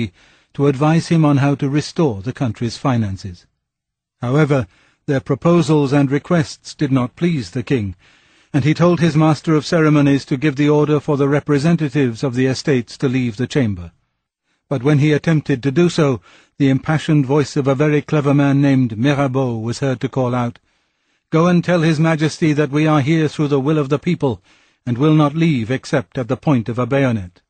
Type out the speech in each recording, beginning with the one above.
to advise him on how to restore the country's finances. However, their proposals and requests did not please the king, and he told his master of ceremonies to give the order for the representatives of the estates to leave the chamber. But when he attempted to do so, the impassioned voice of a very clever man named Mirabeau was heard to call out, "Go and tell his majesty that we are here through the will of the people, and will not leave except at the point of a bayonet."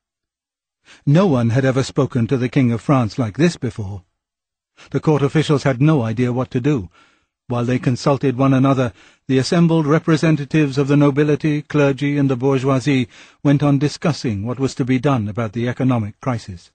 No one had ever spoken to the King of France like this before. The court officials had no idea what to do. While they consulted one another, the assembled representatives of the nobility, clergy, and the bourgeoisie went on discussing what was to be done about the economic crisis.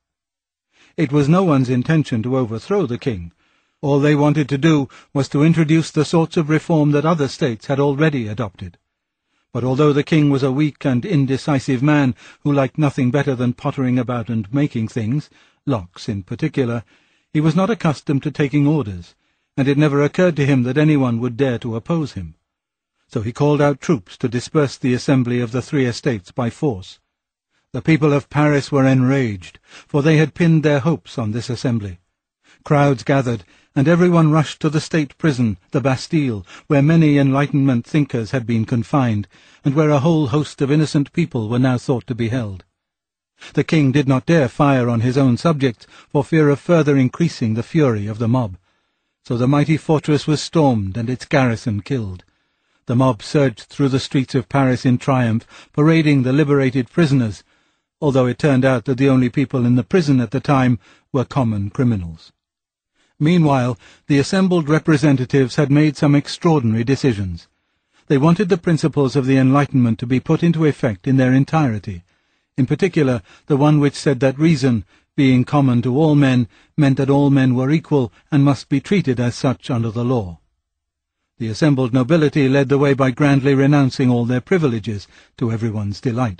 It was no one's intention to overthrow the king. All they wanted to do was to introduce the sorts of reform that other states had already adopted. But although the king was a weak and indecisive man who liked nothing better than pottering about and making things, locks in particular, he was not accustomed to taking orders, and it never occurred to him that anyone would dare to oppose him. So he called out troops to disperse the assembly of the three estates by force. The people of Paris were enraged, for they had pinned their hopes on this assembly. Crowds gathered, and everyone rushed to the state prison, the Bastille, where many Enlightenment thinkers had been confined, and where a whole host of innocent people were now thought to be held. The king did not dare fire on his own subjects, for fear of further increasing the fury of the mob. So the mighty fortress was stormed and its garrison killed. The mob surged through the streets of Paris in triumph, parading the liberated prisoners, although it turned out that the only people in the prison at the time were common criminals. Meanwhile, the assembled representatives had made some extraordinary decisions. They wanted the principles of the Enlightenment to be put into effect in their entirety, in particular the one which said that reason, being common to all men, meant that all men were equal and must be treated as such under the law. The assembled nobility led the way by grandly renouncing all their privileges, to everyone's delight.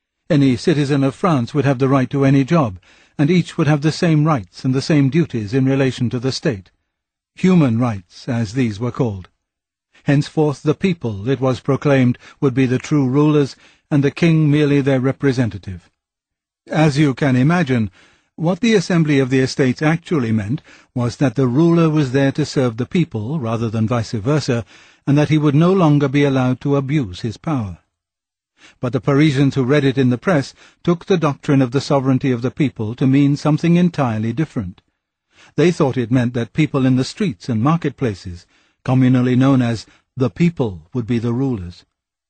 Any citizen of France would have the right to any job, and each would have the same rights and the same duties in relation to the state. Human rights, as these were called. Henceforth the people, it was proclaimed, would be the true rulers, and the king merely their representative. As you can imagine, what the assembly of the estates actually meant was that the ruler was there to serve the people rather than vice versa, and that he would no longer be allowed to abuse his power. But the Parisians who read it in the press took the doctrine of the sovereignty of the people to mean something entirely different. They thought it meant that people in the streets and marketplaces, communally known as the people, would be the rulers.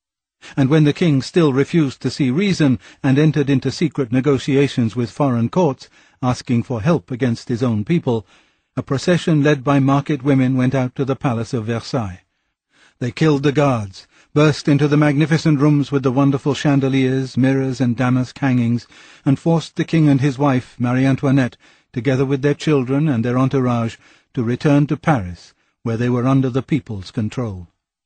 And when the king still refused to see reason and entered into secret negotiations with foreign courts, asking for help against his own people, a procession led by market women went out to the palace of Versailles. They killed the guards, burst into the magnificent rooms with the wonderful chandeliers, mirrors, and damask hangings, and forced the king and his wife, Marie Antoinette, together with their children and their entourage, to return to Paris, where they were under the people's control.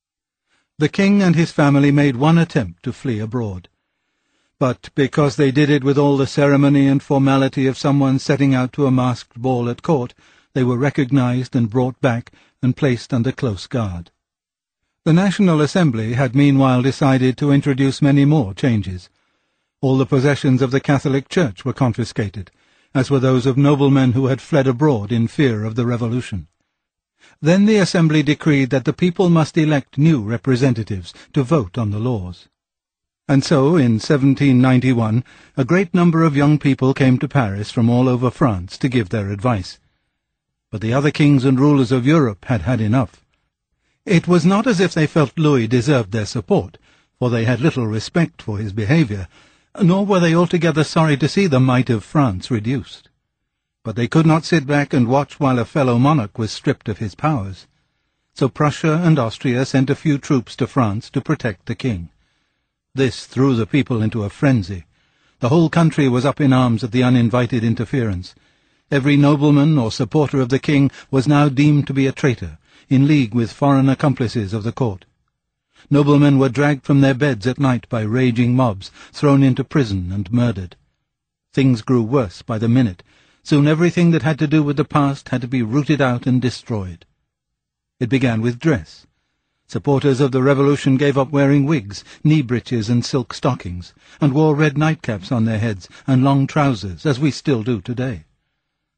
The king and his family made one attempt to flee abroad. But because they did it with all the ceremony and formality of someone setting out to a masked ball at court, they were recognized and brought back and placed under close guard. The National Assembly had meanwhile decided to introduce many more changes. All the possessions of the Catholic Church were confiscated, as were those of noblemen who had fled abroad in fear of the revolution. Then the Assembly decreed that the people must elect new representatives to vote on the laws. And so, in 1791, a great number of young people came to Paris from all over France to give their advice. But the other kings and rulers of Europe had had enough. It was not as if they felt Louis deserved their support, for they had little respect for his behaviour, nor were they altogether sorry to see the might of France reduced. But they could not sit back and watch while a fellow monarch was stripped of his powers. So Prussia and Austria sent a few troops to France to protect the king. This threw the people into a frenzy. The whole country was up in arms at the uninvited interference. Every nobleman or supporter of the king was now deemed to be a traitor, in league with foreign accomplices of the court. Noblemen were dragged from their beds at night by raging mobs, thrown into prison and murdered. Things grew worse by the minute. Soon everything that had to do with the past had to be rooted out and destroyed. It began with dress. Supporters of the revolution gave up wearing wigs, knee-breeches and silk stockings, and wore red nightcaps on their heads and long trousers, as we still do today.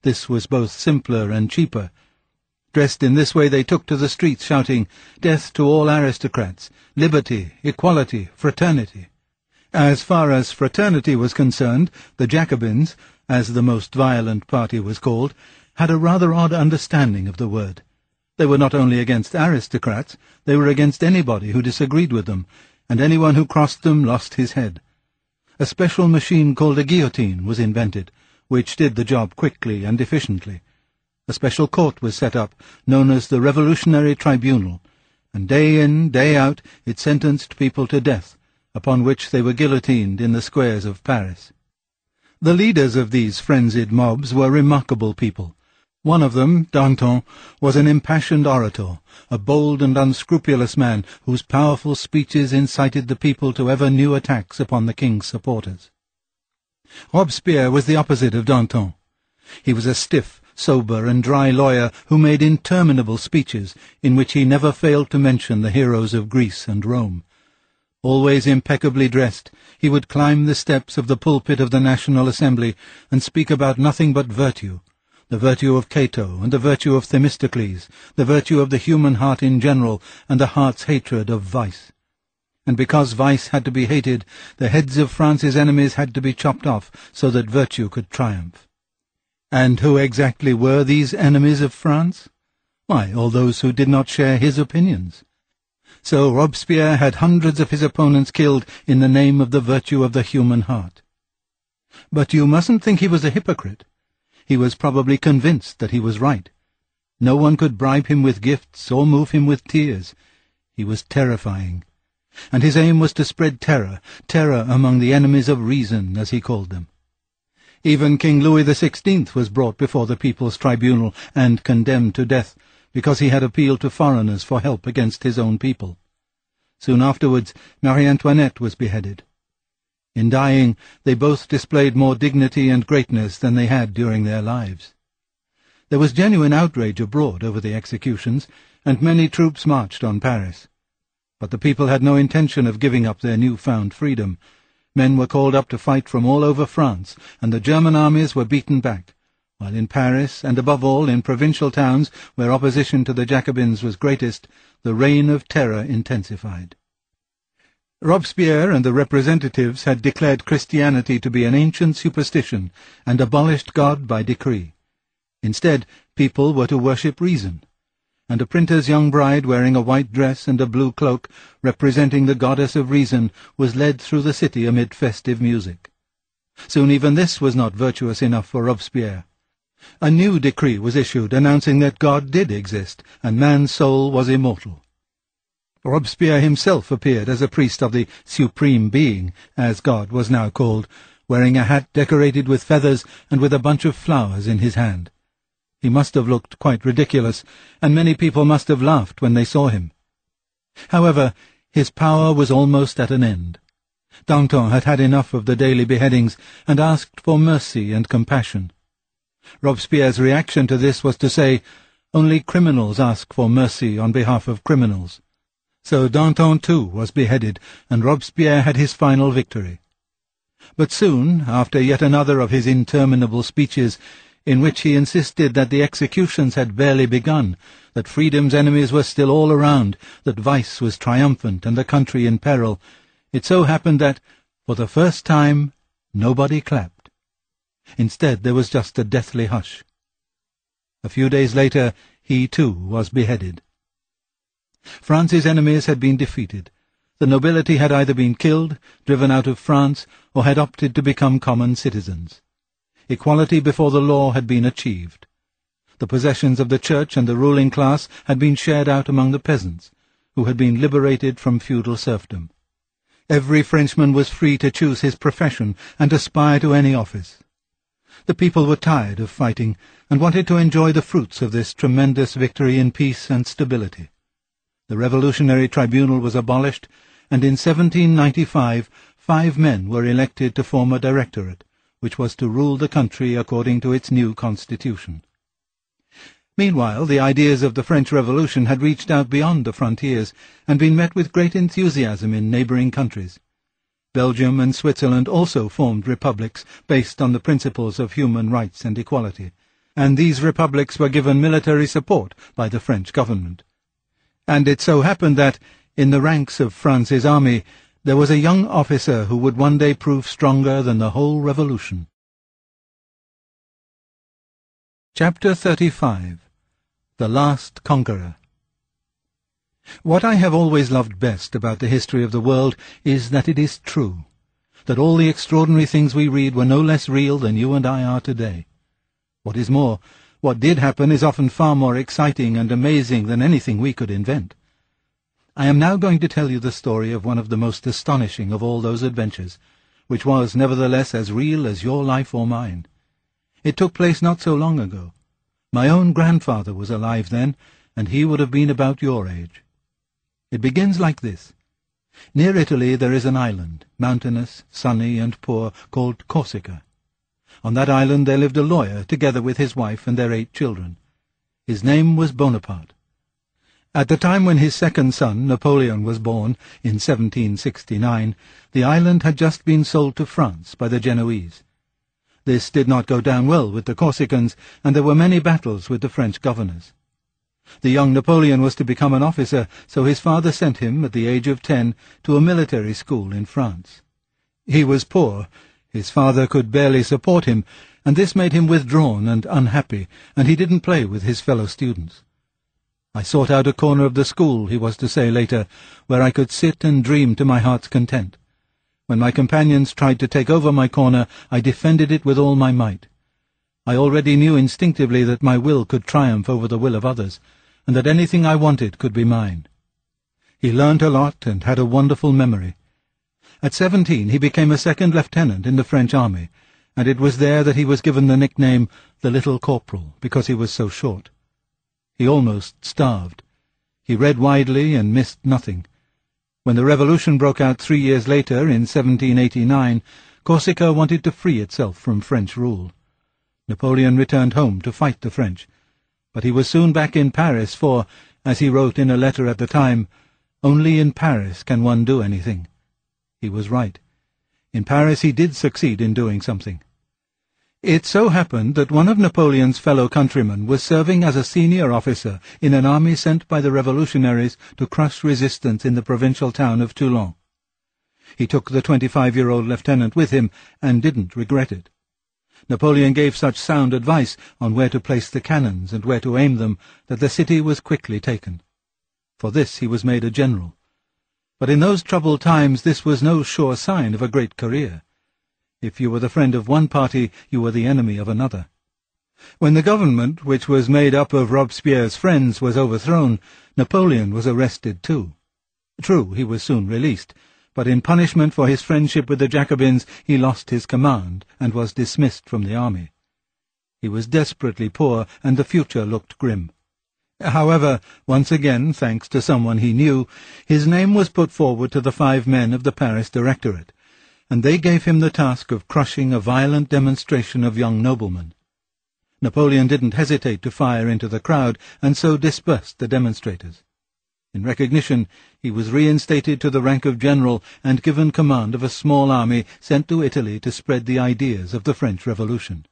This was both simpler and cheaper. Dressed in this way, they took to the streets shouting, "Death to all aristocrats! Liberty, equality, fraternity!" As far as fraternity was concerned, the Jacobins, as the most violent party was called, had a rather odd understanding of the word. They were not only against aristocrats, they were against anybody who disagreed with them, and anyone who crossed them lost his head. A special machine called a guillotine was invented, which did the job quickly and efficiently. A special court was set up, known as the Revolutionary Tribunal, and day in, day out it sentenced people to death, upon which they were guillotined in the squares of Paris. The leaders of these frenzied mobs were remarkable people. One of them, Danton, was an impassioned orator, a bold and unscrupulous man whose powerful speeches incited the people to ever new attacks upon the king's supporters. Robespierre was the opposite of Danton. He was a stiff, sober and dry lawyer who made interminable speeches in which he never failed to mention the heroes of Greece and Rome. Always impeccably dressed, he would climb the steps of the pulpit of the National Assembly and speak about nothing but virtue, the virtue of Cato and the virtue of Themistocles, the virtue of the human heart in general and the heart's hatred of vice. And because vice had to be hated, the heads of France's enemies had to be chopped off so that virtue could triumph. And who exactly were these enemies of France? Why, all those who did not share his opinions. So Robespierre had hundreds of his opponents killed in the name of the virtue of the human heart. But you mustn't think he was a hypocrite. He was probably convinced that he was right. No one could bribe him with gifts or move him with tears. He was terrifying. And his aim was to spread terror among the enemies of reason, as he called them. Even King Louis XVI was brought before the People's Tribunal and condemned to death, because he had appealed to foreigners for help against his own people. Soon afterwards, Marie Antoinette was beheaded. In dying, they both displayed more dignity and greatness than they had during their lives. There was genuine outrage abroad over the executions, and many troops marched on Paris. But the people had no intention of giving up their new-found freedom. Men were called up to fight from all over France, and the German armies were beaten back, while in Paris, and above all in provincial towns where opposition to the Jacobins was greatest, the reign of terror intensified. Robespierre and the representatives had declared Christianity to be an ancient superstition and abolished God by decree. Instead, people were to worship reason, and a printer's young bride wearing a white dress and a blue cloak, representing the goddess of reason, was led through the city amid festive music. Soon even this was not virtuous enough for Robespierre. A new decree was issued announcing that God did exist, and man's soul was immortal. Robespierre himself appeared as a priest of the Supreme Being, as God was now called, wearing a hat decorated with feathers and with a bunch of flowers in his hand. He must have looked quite ridiculous, and many people must have laughed when they saw him. However, his power was almost at an end. Danton had had enough of the daily beheadings and asked for mercy and compassion. Robespierre's reaction to this was to say, "Only criminals ask for mercy on behalf of criminals." So Danton too was beheaded, and Robespierre had his final victory. But soon, after yet another of his interminable speeches, in which he insisted that the executions had barely begun, that freedom's enemies were still all around, that vice was triumphant and the country in peril, it so happened that, for the first time, nobody clapped. Instead, there was just a deathly hush. A few days later, he too was beheaded. France's enemies had been defeated. The nobility had either been killed, driven out of France, or had opted to become common citizens. Equality before the law had been achieved. The possessions of the church and the ruling class had been shared out among the peasants, who had been liberated from feudal serfdom. Every Frenchman was free to choose his profession and aspire to any office. The people were tired of fighting and wanted to enjoy the fruits of this tremendous victory in peace and stability. The Revolutionary Tribunal was abolished, and in 1795 5 men were elected to form a directorate, which was to rule the country according to its new constitution. Meanwhile, the ideas of the French Revolution had reached out beyond the frontiers and been met with great enthusiasm in neighbouring countries. Belgium and Switzerland also formed republics based on the principles of human rights and equality, and these republics were given military support by the French government. And it so happened that, in the ranks of France's army, there was a young officer who would one day prove stronger than the whole revolution. Chapter 35. The Last Conqueror. What I have always loved best about the history of the world is that it is true, that all the extraordinary things we read were no less real than you and I are today. What is more, what did happen is often far more exciting and amazing than anything we could invent. I am now going to tell you the story of one of the most astonishing of all those adventures, which was nevertheless as real as your life or mine. It took place not so long ago. My own grandfather was alive then, and he would have been about your age. It begins like this. Near Italy there is an island, mountainous, sunny, and poor, called Corsica. On that island there lived a lawyer, together with his wife and their 8 children. His name was Bonaparte. At the time when his second son, Napoleon, was born, in 1769, the island had just been sold to France by the Genoese. This did not go down well with the Corsicans, and there were many battles with the French governors. The young Napoleon was to become an officer, so his father sent him, at the age of 10, to a military school in France. He was poor, his father could barely support him, and this made him withdrawn and unhappy, and he didn't play with his fellow students. I sought out a corner of the school, he was to say later, where I could sit and dream to my heart's content. When my companions tried to take over my corner, I defended it with all my might. I already knew instinctively that my will could triumph over the will of others, and that anything I wanted could be mine. He learnt a lot and had a wonderful memory. At 17 he became a second lieutenant in the French army, and it was there that he was given the nickname the Little Corporal, because he was so short. He almost starved. He read widely and missed nothing. When the revolution broke out 3 years later, in 1789, Corsica wanted to free itself from French rule. Napoleon returned home to fight the French, but he was soon back in Paris for, as he wrote in a letter at the time, "Only in Paris can one do anything." He was right. In Paris he did succeed in doing something. It so happened that one of Napoleon's fellow countrymen was serving as a senior officer in an army sent by the revolutionaries to crush resistance in the provincial town of Toulon. He took the 25-year-old lieutenant with him and didn't regret it. Napoleon gave such sound advice on where to place the cannons and where to aim them that the city was quickly taken. For this he was made a general. But in those troubled times this was no sure sign of a great career. If you were the friend of one party, you were the enemy of another. When the government, which was made up of Robespierre's friends, was overthrown, Napoleon was arrested too. True, he was soon released, but in punishment for his friendship with the Jacobins he lost his command and was dismissed from the army. He was desperately poor, and the future looked grim. However, once again, thanks to someone he knew, his name was put forward to the 5 men of the Paris Directorate, and they gave him the task of crushing a violent demonstration of young noblemen. Napoleon didn't hesitate to fire into the crowd, and so dispersed the demonstrators. In recognition, he was reinstated to the rank of general and given command of a small army sent to Italy to spread the ideas of the French Revolution.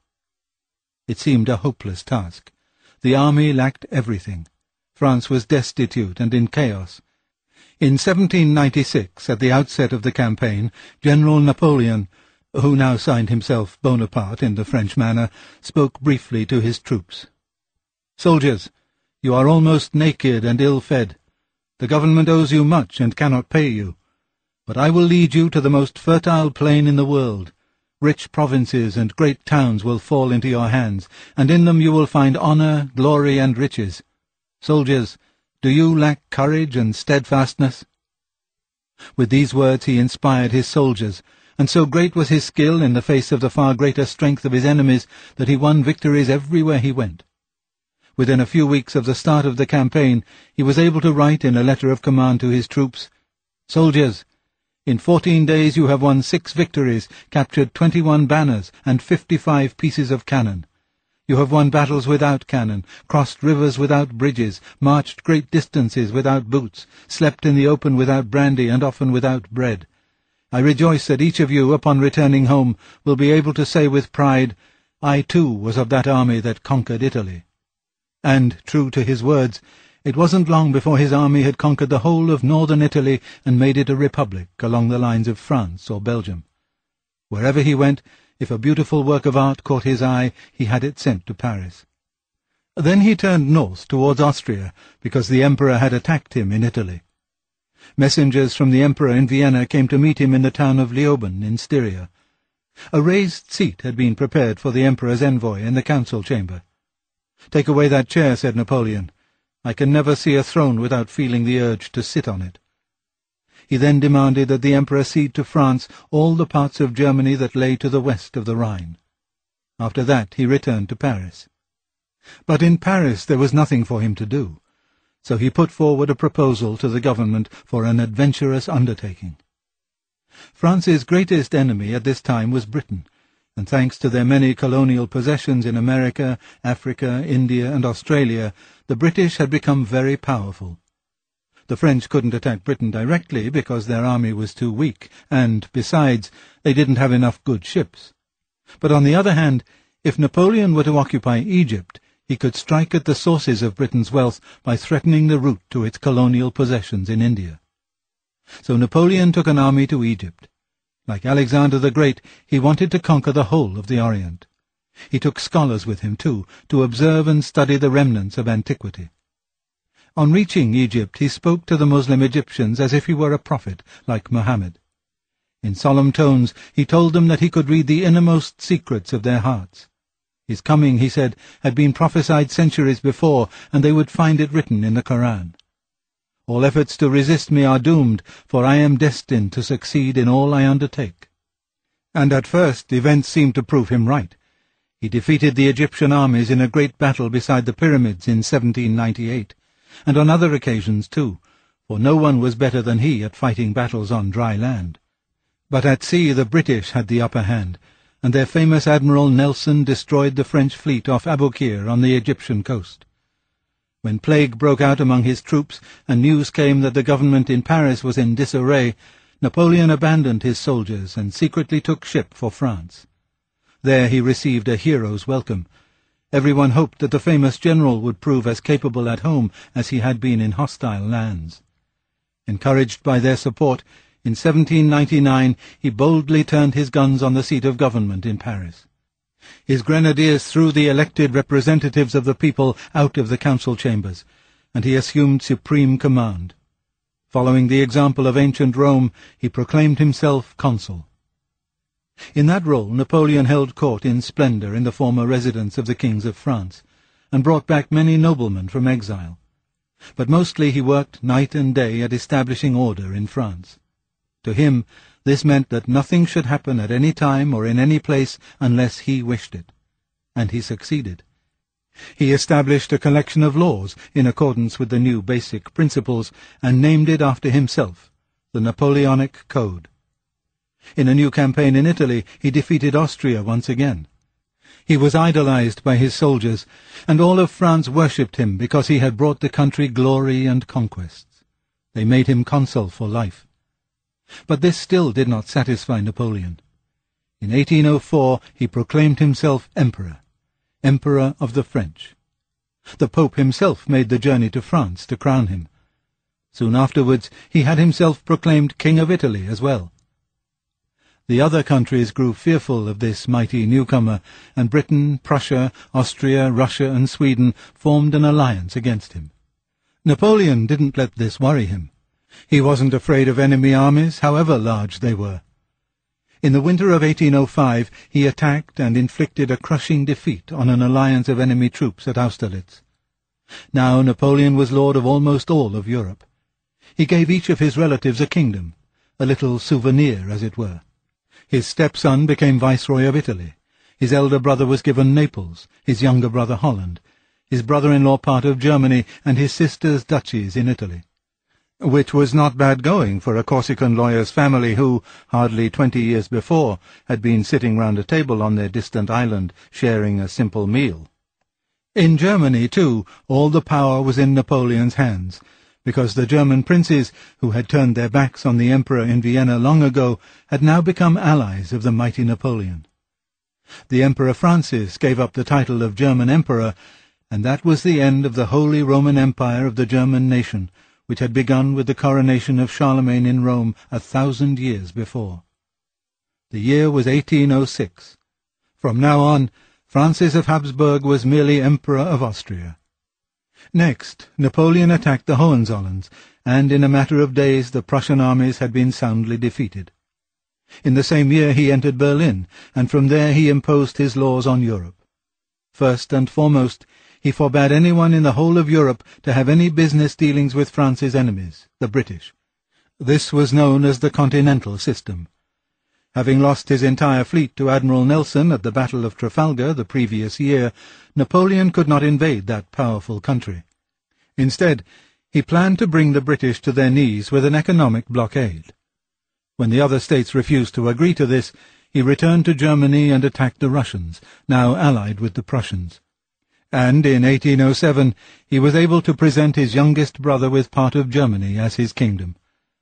It seemed a hopeless task. The army lacked everything. France was destitute and in chaos. In 1796, at the outset of the campaign, General Napoleon, who now signed himself Bonaparte in the French manner, spoke briefly to his troops. "Soldiers, you are almost naked and ill-fed. The government owes you much and cannot pay you. But I will lead you to the most fertile plain in the world. Rich provinces and great towns will fall into your hands, and in them you will find honor, glory, and riches. Soldiers, do you lack courage and steadfastness?" With these words he inspired his soldiers, and so great was his skill in the face of the far greater strength of his enemies that he won victories everywhere he went. Within a few weeks of the start of the campaign, he was able to write in a letter of command to his troops, "Soldiers, in 14 days you have won 6 victories, captured 21 banners, and 55 pieces of cannon. You have won battles without cannon, crossed rivers without bridges, marched great distances without boots, slept in the open without brandy, and often without bread. I rejoice that each of you, upon returning home, will be able to say with pride, I too was of that army that conquered Italy. And, true to his words, it wasn't long before his army had conquered the whole of northern Italy and made it a republic along the lines of France or Belgium. Wherever he went, if a beautiful work of art caught his eye, he had it sent to Paris. Then he turned north towards Austria, because the emperor had attacked him in Italy. Messengers from the emperor in Vienna came to meet him in the town of Leoben in Styria. A raised seat had been prepared for the emperor's envoy in the council chamber. "Take away that chair," said Napoleon. "I can never see a throne without feeling the urge to sit on it." He then demanded that the emperor cede to France all the parts of Germany that lay to the west of the Rhine. After that he returned to Paris. But in Paris there was nothing for him to do, so he put forward a proposal to the government for an adventurous undertaking. France's greatest enemy at this time was Britain, and thanks to their many colonial possessions in America, Africa, India, and Australia, the British had become very powerful. The French couldn't attack Britain directly because their army was too weak, and, besides, they didn't have enough good ships. But on the other hand, if Napoleon were to occupy Egypt, he could strike at the sources of Britain's wealth by threatening the route to its colonial possessions in India. So Napoleon took an army to Egypt. Like Alexander the Great, he wanted to conquer the whole of the Orient. He took scholars with him, too, to observe and study the remnants of antiquity. On reaching Egypt, he spoke to the Muslim Egyptians as if he were a prophet, like Muhammad. In solemn tones, he told them that he could read the innermost secrets of their hearts. His coming, he said, had been prophesied centuries before, and they would find it written in the Koran. "All efforts to resist me are doomed, for I am destined to succeed in all I undertake." And at first events seemed to prove him right. He defeated the Egyptian armies in a great battle beside the pyramids in 1798, and on other occasions too, for no one was better than he at fighting battles on dry land. But at sea the British had the upper hand, and their famous Admiral Nelson destroyed the French fleet off Aboukir on the Egyptian coast. When plague broke out among his troops, and news came that the government in Paris was in disarray, Napoleon abandoned his soldiers and secretly took ship for France. There he received a hero's welcome. Everyone hoped that the famous general would prove as capable at home as he had been in hostile lands. Encouraged by their support, in 1799 he boldly turned his guns on the seat of government in Paris. His grenadiers threw the elected representatives of the people out of the council chambers, and he assumed supreme command. Following the example of ancient Rome, he proclaimed himself consul. In that role Napoleon held court in splendor in the former residence of the kings of France, and brought back many noblemen from exile. But mostly he worked night and day at establishing order in France. To him, this meant that nothing should happen at any time or in any place unless he wished it. And he succeeded. He established a collection of laws in accordance with the new basic principles and named it after himself, the Napoleonic Code. In a new campaign in Italy, he defeated Austria once again. He was idolized by his soldiers, and all of France worshipped him because he had brought the country glory and conquests. They made him consul for life. But this still did not satisfy Napoleon. In 1804 he proclaimed himself emperor of the French. The Pope himself made the journey to France to crown him. Soon afterwards he had himself proclaimed King of Italy as well. The other countries grew fearful of this mighty newcomer, and Britain, Prussia, Austria, Russia, and Sweden formed an alliance against him. Napoleon didn't let this worry him. He wasn't afraid of enemy armies, however large they were. In the winter of 1805 he attacked and inflicted a crushing defeat on an alliance of enemy troops at Austerlitz. Now Napoleon was lord of almost all of Europe. He gave each of his relatives a kingdom, a little souvenir, as it were. His stepson became Viceroy of Italy. His elder brother was given Naples, his younger brother Holland, his brother-in-law part of Germany, and his sisters duchies in Italy. Which was not bad going for a Corsican lawyer's family who, hardly 20 years before, had been sitting round a table on their distant island, sharing a simple meal. In Germany, too, all the power was in Napoleon's hands, because the German princes, who had turned their backs on the emperor in Vienna long ago, had now become allies of the mighty Napoleon. The Emperor Francis gave up the title of German Emperor, and that was the end of the Holy Roman Empire of the German nation, which had begun with the coronation of Charlemagne in Rome 1,000 years before. The year was 1806. From now on, Francis of Habsburg was merely Emperor of Austria. Next, Napoleon attacked the Hohenzollerns, and in a matter of days the Prussian armies had been soundly defeated. In the same year he entered Berlin, and from there he imposed his laws on Europe. First and foremost, he forbade anyone in the whole of Europe to have any business dealings with France's enemies, the British. This was known as the Continental System. Having lost his entire fleet to Admiral Nelson at the Battle of Trafalgar the previous year, Napoleon could not invade that powerful country. Instead, he planned to bring the British to their knees with an economic blockade. When the other states refused to agree to this, he returned to Germany and attacked the Russians, now allied with the Prussians. And in 1807 he was able to present his youngest brother with part of Germany as his kingdom.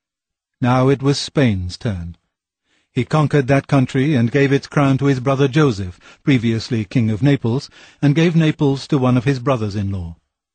Now it was Spain's turn. He conquered that country and gave its crown to his brother Joseph, previously King of Naples, and gave Naples to one of his brothers-in-law.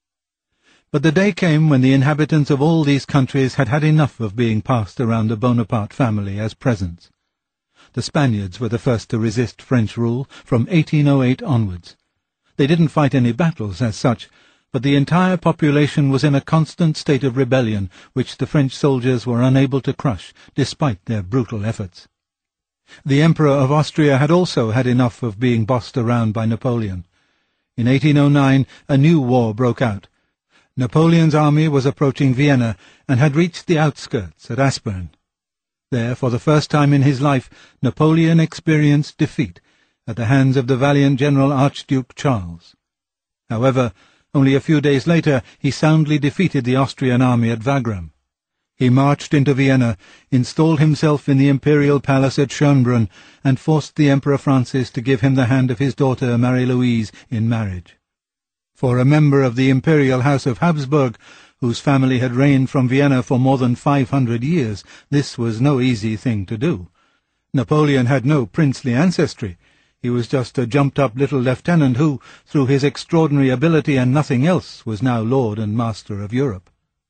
But the day came when the inhabitants of all these countries had had enough of being passed around the Bonaparte family as presents. The Spaniards were the first to resist French rule from 1808 onwards. They didn't fight any battles as such, but the entire population was in a constant state of rebellion, which the French soldiers were unable to crush, despite their brutal efforts. The Emperor of Austria had also had enough of being bossed around by Napoleon. In 1809 a new war broke out. Napoleon's army was approaching Vienna and had reached the outskirts at Aspern. There, for the first time in his life, Napoleon experienced defeat at the hands of the valiant General Archduke Charles. However, only a few days later he soundly defeated the Austrian army at Wagram. He marched into Vienna, installed himself in the imperial palace at Schönbrunn, and forced the Emperor Francis to give him the hand of his daughter Marie-Louise in marriage. For a member of the imperial house of Habsburg, whose family had reigned from Vienna for more than 500 years, this was no easy thing to do. Napoleon had no princely ancestry. He was just a jumped-up little lieutenant who, through his extraordinary ability and nothing else, was now lord and master of Europe.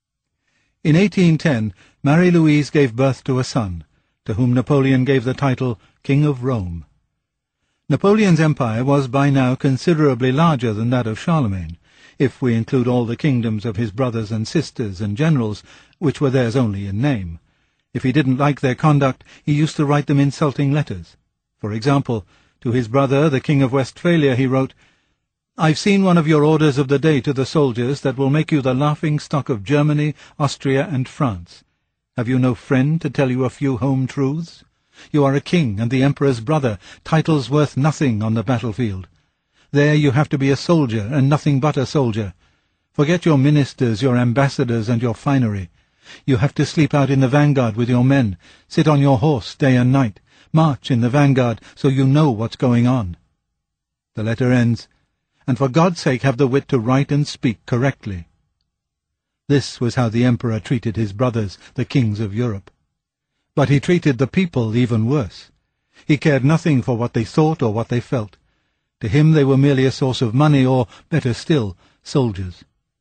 In 1810, Marie-Louise gave birth to a son, to whom Napoleon gave the title King of Rome. Napoleon's empire was by now considerably larger than that of Charlemagne, if we include all the kingdoms of his brothers and sisters and generals, which were theirs only in name. If he didn't like their conduct, he used to write them insulting letters. For example, to his brother, the King of Westphalia, he wrote, "I've seen one of your orders of the day to the soldiers that will make you the laughing-stock of Germany, Austria, and France. Have you no friend to tell you a few home truths? You are a king and the emperor's brother, titles worth nothing on the battlefield. There you have to be a soldier and nothing but a soldier. Forget your ministers, your ambassadors, and your finery. You have to sleep out in the vanguard with your men, sit on your horse day and night, march in the vanguard so you know what's going on." The letter ends, "And for God's sake have the wit to write and speak correctly." This was how the emperor treated his brothers, the kings of Europe. But he treated the people even worse. He cared nothing for what they thought or what they felt. To him they were merely a source of money or, better still, soldiers.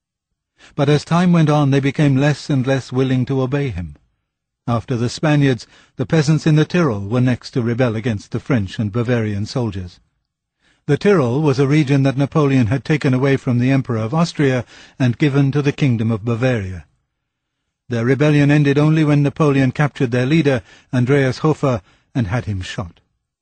But as time went on they became less and less willing to obey him. After the Spaniards, the peasants in the Tyrol were next to rebel against the French and Bavarian soldiers. The Tyrol was a region that Napoleon had taken away from the Emperor of Austria and given to the Kingdom of Bavaria. Their rebellion ended only when Napoleon captured their leader, Andreas Hofer, and had him shot.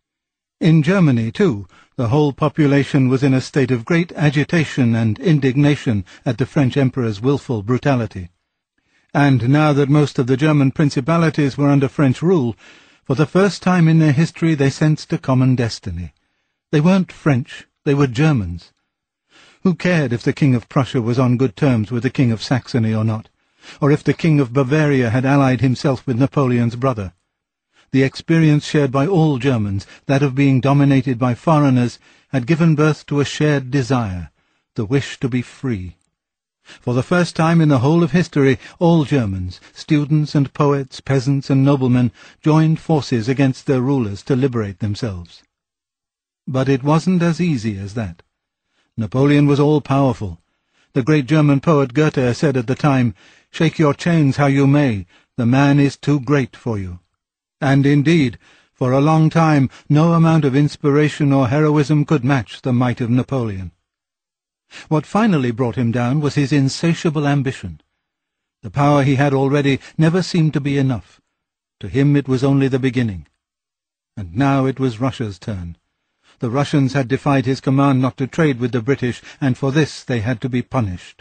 In Germany, too, the whole population was in a state of great agitation and indignation at the French Emperor's wilful brutality. And now that most of the German principalities were under French rule, for the first time in their history they sensed a common destiny. They weren't French, they were Germans. Who cared if the King of Prussia was on good terms with the King of Saxony or not, or if the King of Bavaria had allied himself with Napoleon's brother? The experience shared by all Germans, that of being dominated by foreigners, had given birth to a shared desire, the wish to be free. For the first time in the whole of history, all Germans, students and poets, peasants and noblemen, joined forces against their rulers to liberate themselves. But it wasn't as easy as that. Napoleon was all-powerful. The great German poet Goethe said at the time, "Shake your chains how you may, the man is too great for you." And indeed, for a long time, no amount of inspiration or heroism could match the might of Napoleon. What finally brought him down was his insatiable ambition. The power he had already never seemed to be enough. To him it was only the beginning. And now it was Russia's turn. The Russians had defied his command not to trade with the British, and for this they had to be punished.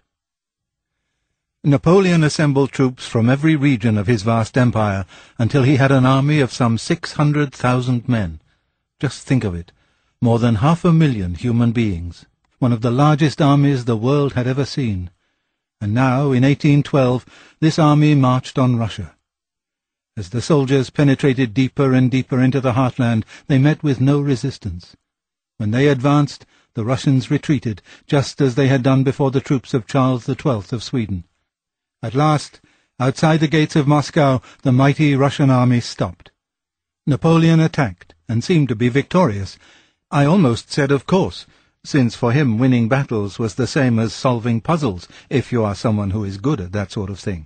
Napoleon assembled troops from every region of his vast empire until he had an army of some 600,000 men. Just think of it, more than 500,000 human beings, one of the largest armies the world had ever seen. And now, in 1812, this army marched on Russia. As the soldiers penetrated deeper and deeper into the heartland, they met with no resistance. When they advanced, the Russians retreated, just as they had done before the troops of Charles XII of Sweden. At last, outside the gates of Moscow, the mighty Russian army stopped. Napoleon attacked, and seemed to be victorious. I almost said of course, since for him winning battles was the same as solving puzzles, if you are someone who is good at that sort of thing.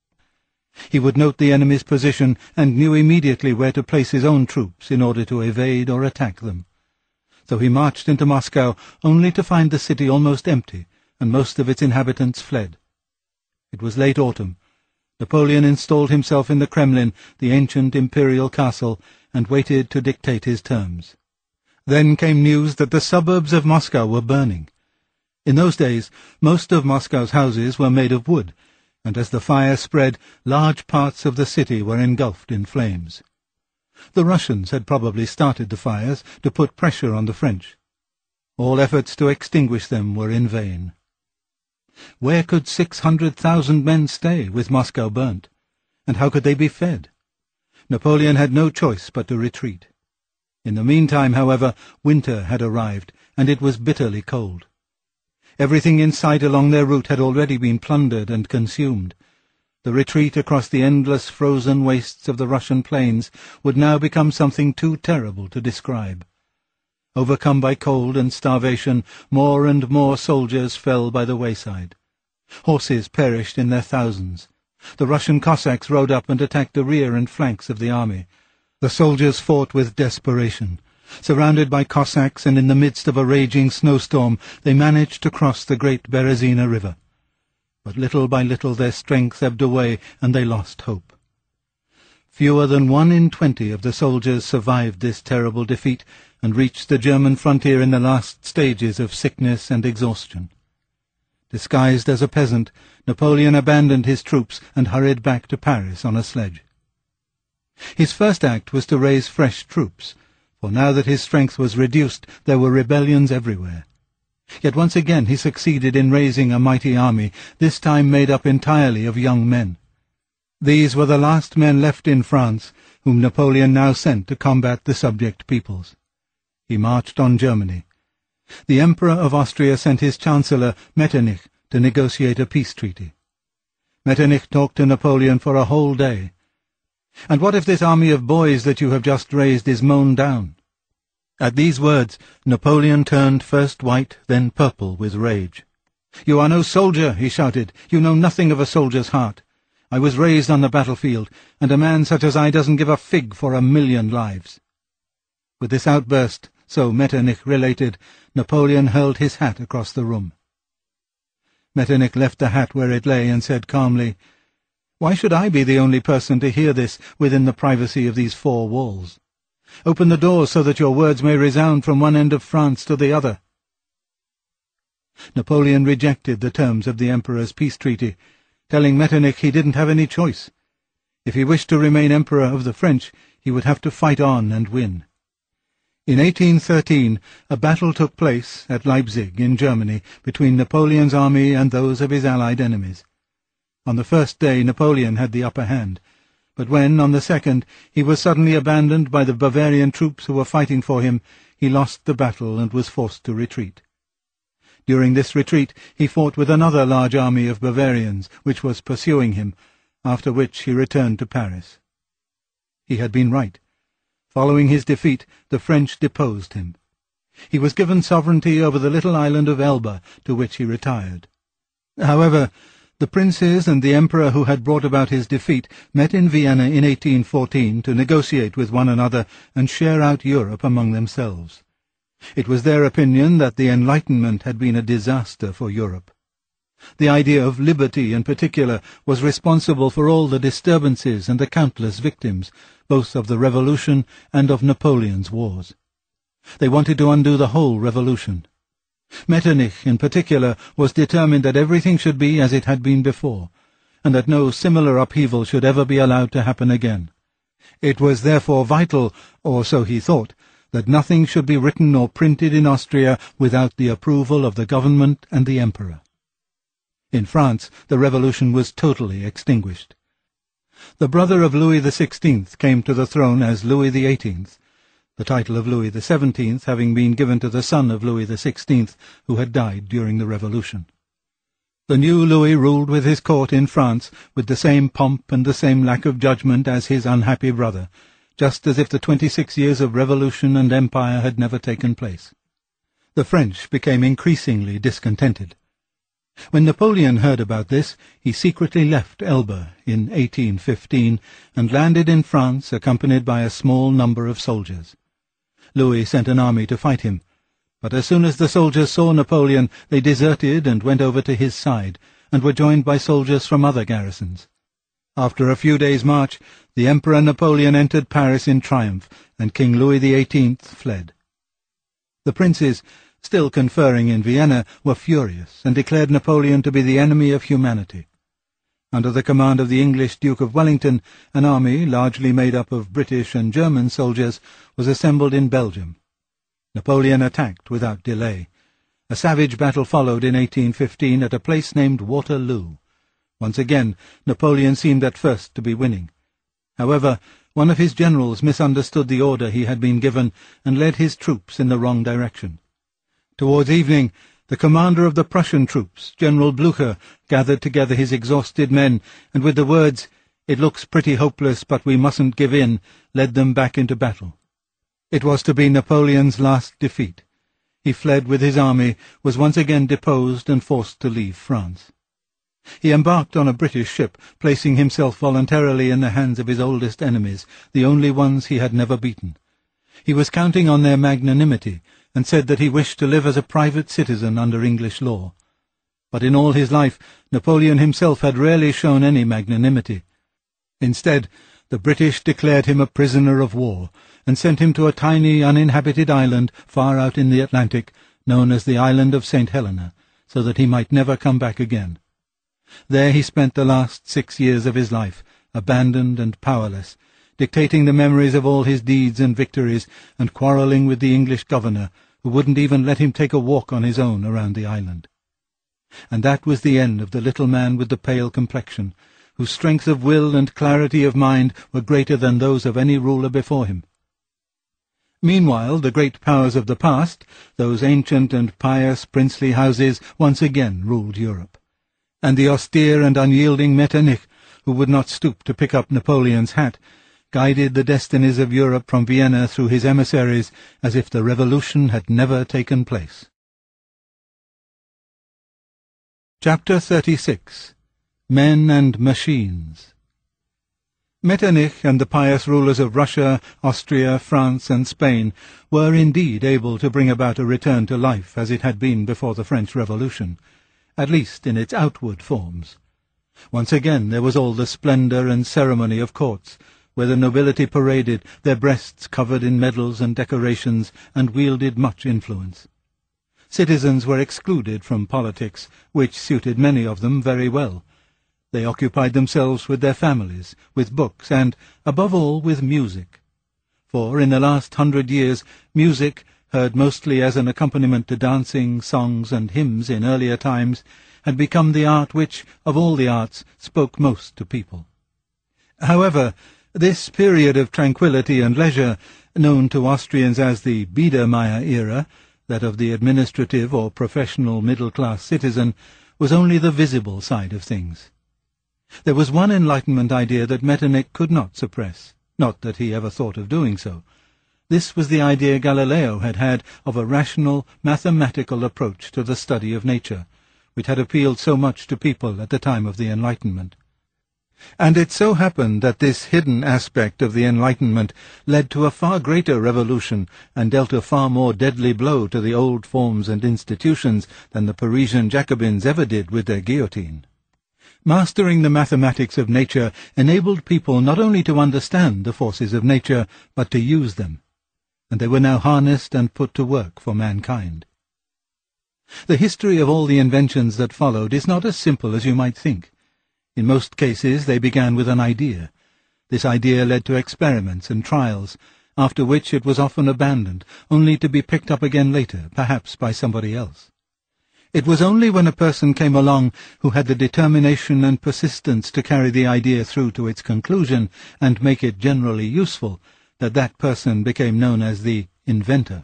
He would note the enemy's position, and knew immediately where to place his own troops in order to evade or attack them. So he marched into Moscow, only to find the city almost empty, and most of its inhabitants fled. It was late autumn. Napoleon installed himself in the Kremlin, the ancient imperial castle, and waited to dictate his terms. Then came news that the suburbs of Moscow were burning. In those days, most of Moscow's houses were made of wood, and as the fire spread, large parts of the city were engulfed in flames. The Russians had probably started the fires to put pressure on the French. All efforts to extinguish them were in vain. Where could 600,000 men stay with Moscow burnt? And how could they be fed? Napoleon had no choice but to retreat. In the meantime, however, winter had arrived, and it was bitterly cold. Everything in sight along their route had already been plundered and consumed. The retreat across the endless frozen wastes of the Russian plains would now become something too terrible to describe. Overcome by cold and starvation, more and more soldiers fell by the wayside. Horses perished in their thousands. The Russian Cossacks rode up and attacked the rear and flanks of the army. The soldiers fought with desperation. Surrounded by Cossacks and in the midst of a raging snowstorm, they managed to cross the great Berezina River. But little by little their strength ebbed away, and they lost hope. Fewer than 1 in 20 of the soldiers survived this terrible defeat, and reached the German frontier in the last stages of sickness and exhaustion. Disguised as a peasant, Napoleon abandoned his troops and hurried back to Paris on a sledge. His first act was to raise fresh troops, for now that his strength was reduced, there were rebellions everywhere. Yet once again he succeeded in raising a mighty army, this time made up entirely of young men. These were the last men left in France, whom Napoleon now sent to combat the subject peoples. He marched on Germany. The Emperor of Austria sent his Chancellor, Metternich, to negotiate a peace treaty. Metternich talked to Napoleon for a whole day. "And what if this army of boys that you have just raised is mown down?" At these words, Napoleon turned first white, then purple with rage. "You are no soldier," he shouted. "You know nothing of a soldier's heart. I was raised on the battlefield, and a man such as I doesn't give a fig for 1,000,000 lives." With this outburst, so Metternich related, Napoleon hurled his hat across the room. Metternich left the hat where it lay and said calmly, "Why should I be the only person to hear this within the privacy of these 4 walls? Open the doors so that your words may resound from one end of France to the other." Napoleon rejected the terms of the Emperor's peace treaty, telling Metternich he didn't have any choice. If he wished to remain Emperor of the French, he would have to fight on and win. In 1813, a battle took place at Leipzig in Germany between Napoleon's army and those of his allied enemies. On the first day Napoleon had the upper hand, but when, on the second, he was suddenly abandoned by the Bavarian troops who were fighting for him, he lost the battle and was forced to retreat. During this retreat he fought with another large army of Bavarians, which was pursuing him, after which he returned to Paris. He had been right. Following his defeat, the French deposed him. He was given sovereignty over the little island of Elba, to which he retired. However, the princes and the emperor who had brought about his defeat met in Vienna in 1814 to negotiate with one another and share out Europe among themselves. It was their opinion that the Enlightenment had been a disaster for Europe. The idea of liberty, in particular, was responsible for all the disturbances and the countless victims, both of the Revolution and of Napoleon's wars. They wanted to undo the whole revolution. Metternich, in particular, was determined that everything should be as it had been before, and that no similar upheaval should ever be allowed to happen again. It was therefore vital, or so he thought, that nothing should be written or printed in Austria without the approval of the government and the emperor. In France, the revolution was totally extinguished. The brother of Louis XVI came to the throne as Louis XVIII, the title of Louis XVII having been given to the son of Louis XVI, who had died during the Revolution. The new Louis ruled with his court in France with the same pomp and the same lack of judgment as his unhappy brother, just as if the 26 years of revolution and empire had never taken place. The French became increasingly discontented. When Napoleon heard about this, he secretly left Elba in 1815 and landed in France accompanied by a small number of soldiers. Louis sent an army to fight him, but as soon as the soldiers saw Napoleon, they deserted and went over to his side, and were joined by soldiers from other garrisons. After a few days' march, the Emperor Napoleon entered Paris in triumph, and King Louis XVIII fled. The princes, still conferring in Vienna, were furious, and declared Napoleon to be the enemy of humanity. Under the command of the English Duke of Wellington, an army, largely made up of British and German soldiers, was assembled in Belgium. Napoleon attacked without delay. A savage battle followed in 1815 at a place named Waterloo. Once again, Napoleon seemed at first to be winning. However, one of his generals misunderstood the order he had been given and led his troops in the wrong direction. Towards evening, the commander of the Prussian troops, General Blücher, gathered together his exhausted men, and with the words, "It looks pretty hopeless, but we mustn't give in," led them back into battle. It was to be Napoleon's last defeat. He fled with his army, was once again deposed and forced to leave France. He embarked on a British ship, placing himself voluntarily in the hands of his oldest enemies, the only ones he had never beaten. He was counting on their magnanimity, and said that he wished to live as a private citizen under English law. But in all his life, Napoleon himself had rarely shown any magnanimity. Instead, the British declared him a prisoner of war, and sent him to a tiny uninhabited island far out in the Atlantic, known as the island of St. Helena, so that he might never come back again. There he spent the last 6 years of his life, abandoned and powerless, dictating the memories of all his deeds and victories, and quarrelling with the English governor, who wouldn't even let him take a walk on his own around the island. And that was the end of the little man with the pale complexion, whose strength of will and clarity of mind were greater than those of any ruler before him. Meanwhile, the great powers of the past, those ancient and pious princely houses, once again ruled Europe. And the austere and unyielding Metternich, who would not stoop to pick up Napoleon's hat, guided the destinies of Europe from Vienna through his emissaries as if the revolution had never taken place. Chapter 36. Men and Machines. Metternich and the pious rulers of Russia, Austria, France, and Spain were indeed able to bring about a return to life as it had been before the French Revolution, at least in its outward forms. Once again there was all the splendour and ceremony of courts, where the nobility paraded, their breasts covered in medals and decorations, and wielded much influence. Citizens were excluded from politics, which suited many of them very well. They occupied themselves with their families, with books, and, above all, with music. For, in the last 100 years, music, heard mostly as an accompaniment to dancing, songs, and hymns in earlier times, had become the art which, of all the arts, spoke most to people. However, this period of tranquillity and leisure, known to Austrians as the Biedermeier era, that of the administrative or professional middle-class citizen, was only the visible side of things. There was one Enlightenment idea that Metternich could not suppress, not that he ever thought of doing so. This was the idea Galileo had had of a rational, mathematical approach to the study of nature, which had appealed so much to people at the time of the Enlightenment. And it so happened that this hidden aspect of the Enlightenment led to a far greater revolution and dealt a far more deadly blow to the old forms and institutions than the Parisian Jacobins ever did with their guillotine. Mastering the mathematics of nature enabled people not only to understand the forces of nature, but to use them, and they were now harnessed and put to work for mankind. The history of all the inventions that followed is not as simple as you might think. In most cases they began with an idea. This idea led to experiments and trials, after which it was often abandoned, only to be picked up again later, perhaps by somebody else. It was only when a person came along who had the determination and persistence to carry the idea through to its conclusion and make it generally useful that that person became known as the inventor.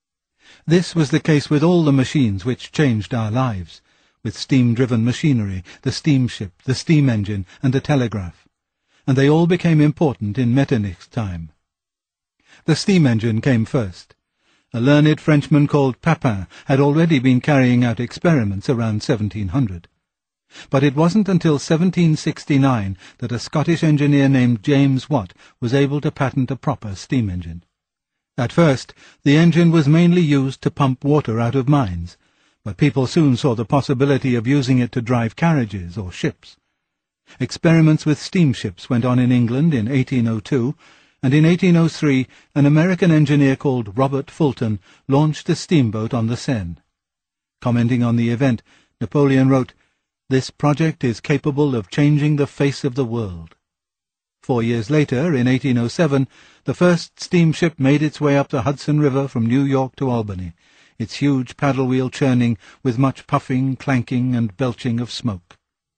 This was the case with all the machines which changed our lives, with steam-driven machinery, the steamship, the steam engine, and the telegraph, and they all became important in Metternich's time. The steam engine came first. A learned Frenchman called Papin had already been carrying out experiments around 1700. But it wasn't until 1769 that a Scottish engineer named James Watt was able to patent a proper steam engine. At first, the engine was mainly used to pump water out of mines, but people soon saw the possibility of using it to drive carriages or ships. Experiments with steamships went on in England in 1802, and in 1803 an American engineer called Robert Fulton launched a steamboat on the Seine. Commenting on the event, Napoleon wrote, "This project is capable of changing the face of the world." 4 years later, in 1807, the first steamship made its way up the Hudson River from New York to Albany, its huge paddle-wheel churning with much puffing, clanking, and belching of smoke.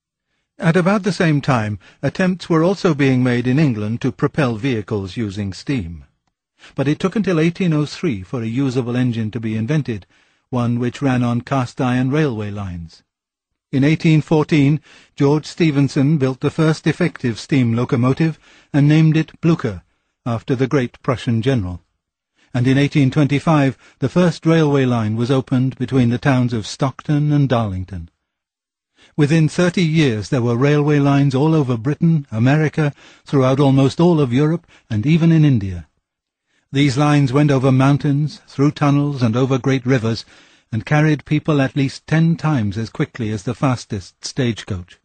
At about the same time, attempts were also being made in England to propel vehicles using steam. But it took until 1803 for a usable engine to be invented, one which ran on cast-iron railway lines. In 1814, George Stephenson built the first effective steam locomotive and named it Blücher, after the great Prussian general. And in 1825 the first railway line was opened between the towns of Stockton and Darlington. Within 30 years there were railway lines all over Britain, America, throughout almost all of Europe, and even in India. These lines went over mountains, through tunnels, and over great rivers, and carried people at least 10 times as quickly as the fastest stagecoach.